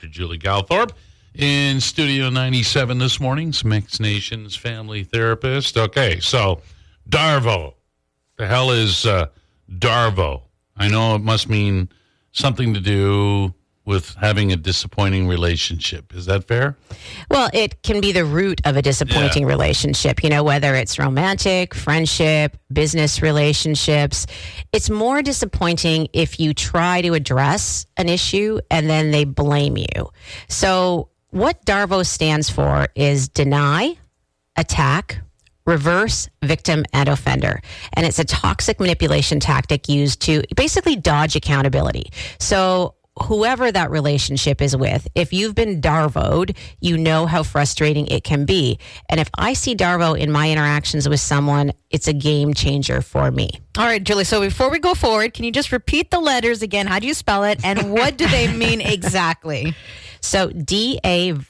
Julie Galthorpe in Studio 97 this morning, Mix Nation's family therapist. Okay, so Darvo. The hell is Darvo? I know it must mean something to do with having a disappointing relationship. Is that fair? Well, it can be the root of a disappointing relationship, whether it's romantic, friendship, business relationships. It's more disappointing if you try to address an issue and then they blame you. So what DARVO stands for is deny, attack, reverse, victim, and offender. And it's a toxic manipulation tactic used to basically dodge accountability. So whoever that relationship is with, if you've been Darvo'd, you know how frustrating it can be. And if I see Darvo in my interactions with someone, it's a game changer for me. All right, Julie, so before we go forward, can you just repeat the letters again? How do you spell it? And what do they mean exactly? So DARVO,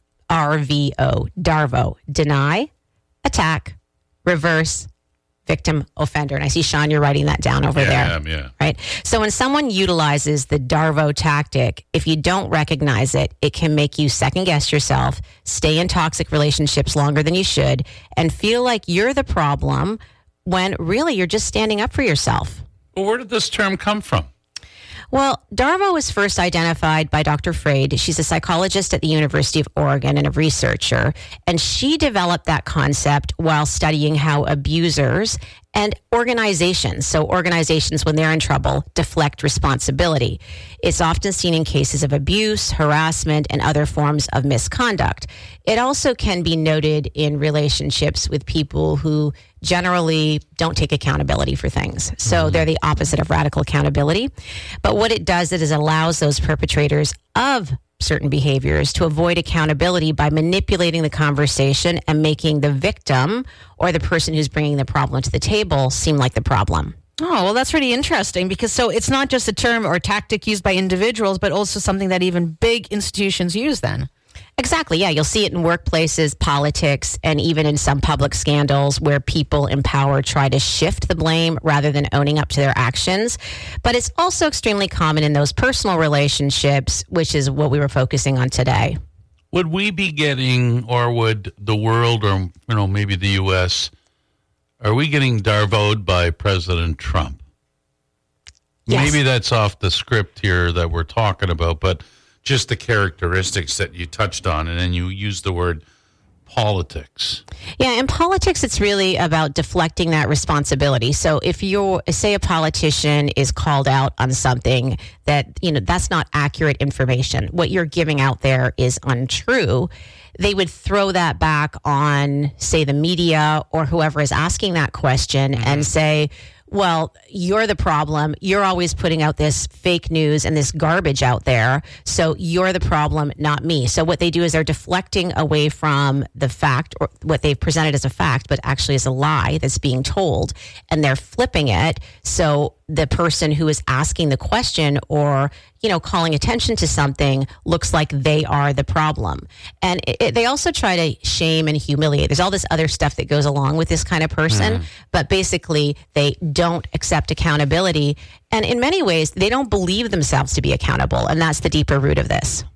Darvo, deny, attack, reverse, victim, offender. And I see, Sean, you're writing that down over there. Yeah. Right? So when someone utilizes the Darvo tactic, if you don't recognize it, it can make you second guess yourself, stay in toxic relationships longer than you should, and feel like you're the problem when really you're just standing up for yourself. Well, where did this term come from? Well, Darvo was first identified by Dr. Freud. She's a psychologist at the University of Oregon and a researcher. And she developed that concept while studying how abusers and organizations, so organizations when they're in trouble, deflect responsibility. It's often seen in cases of abuse, harassment, and other forms of misconduct. It also can be noted in relationships with people who generally don't take accountability for things. So they're the opposite of radical accountability. But what it does is it allows those perpetrators of certain behaviors to avoid accountability by manipulating the conversation and making the victim or the person who's bringing the problem to the table seem like the problem. Oh, well, that's really interesting because so it's not just a term or tactic used by individuals, but also something that even big institutions use then. Exactly. Yeah. You'll see it in workplaces, politics, and even in some public scandals where people in power try to shift the blame rather than owning up to their actions. But it's also extremely common in those personal relationships, which is what we were focusing on today. Would we be getting, or would the world, or maybe the U.S., are we getting Darvo'd by President Trump? Yes. Maybe that's off the script here that we're talking about, but just the characteristics that you touched on, and then you used the word politics. Yeah, in politics, it's really about deflecting that responsibility. So if say a politician is called out on something that, that's not accurate information, what you're giving out there is untrue, they would throw that back on, say, the media or whoever is asking that question and say, well, you're the problem. You're always putting out this fake news and this garbage out there. So you're the problem, not me. So what they do is they're deflecting away from the fact or what they've presented as a fact, but actually is a lie that's being told. And they're flipping it. So the person who is asking the question or, calling attention to something looks like they are the problem. And they also try to shame and humiliate. There's all this other stuff that goes along with this kind of person, but basically they don't accept accountability. And in many ways, they don't believe themselves to be accountable. And that's the deeper root of this.